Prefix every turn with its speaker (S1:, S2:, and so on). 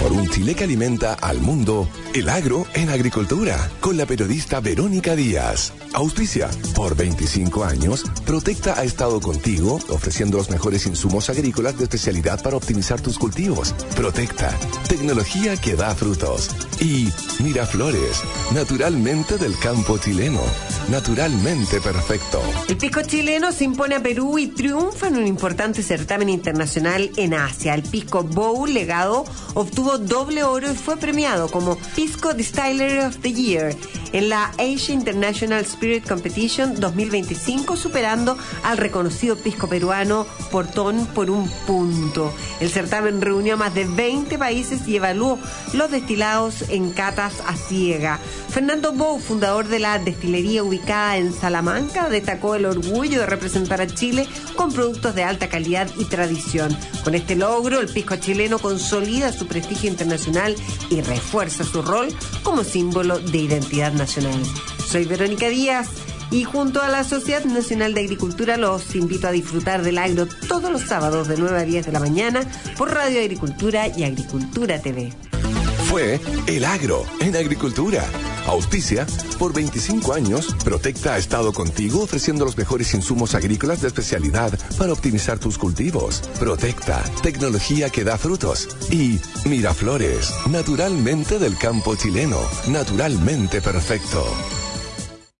S1: Por un Chile que alimenta al mundo, el agro en agricultura, con la periodista Verónica Díaz. Auspicia, por 25 años, Protecta ha estado contigo, ofreciendo los mejores insumos agrícolas de especialidad para optimizar tus cultivos. Protecta, tecnología que da frutos. Y Miraflores, naturalmente del campo chileno, naturalmente perfecto.
S2: El pisco chileno se impone a Perú y triunfa en un importante certamen internacional en Asia. El Pisco Bowl Legado obtuvo doble oro y fue premiado como Pisco Distillery of the Year en la Asia International Spirit Competition 2025, superando al reconocido pisco peruano Portón por un punto. El certamen reunió a más de 20 países y evaluó los destilados en catas a ciega. Fernando Bou, fundador de la destilería ubicada en Salamanca, destacó el orgullo de representar a Chile con productos de alta calidad y tradición. Con este logro, el pisco chileno consolida su prestigio internacional y refuerza su rol como símbolo de identidad nacional. Soy Verónica Díaz y junto a la Sociedad Nacional de Agricultura los invito a disfrutar del agro todos los sábados de 9 a 10 de la mañana por Radio Agricultura y Agricultura TV.
S1: Fue El Agro en Agricultura. Auspicia, por 25 años, Protecta ha estado contigo ofreciendo los mejores insumos agrícolas de especialidad para optimizar tus cultivos. Protecta, tecnología que da frutos. Y Miraflores, naturalmente del campo chileno, naturalmente perfecto.